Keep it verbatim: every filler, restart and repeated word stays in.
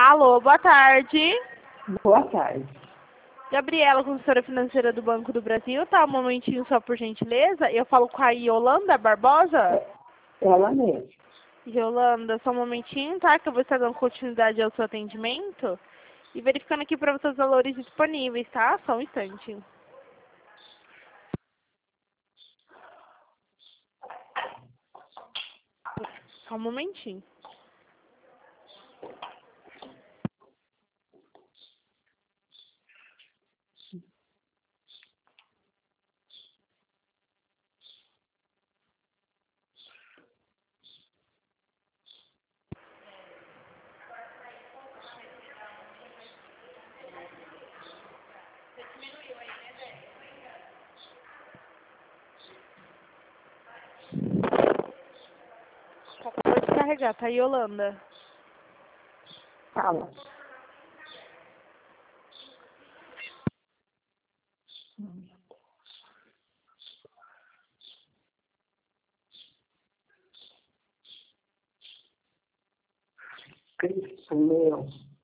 Alô, boa tarde. Boa tarde. Gabriela, consultora financeira do Banco do Brasil. Tá, um momentinho só, por gentileza. Eu falo com a Yolanda Barbosa. É, ela mesmo. Yolanda, só um momentinho, tá? Que eu vou estar dando continuidade ao seu atendimento. E verificando aqui para você os valores disponíveis, tá? Só um instante. Só um momentinho. Acabou de carregar, tá, Yolanda? Fala. Cristo meu.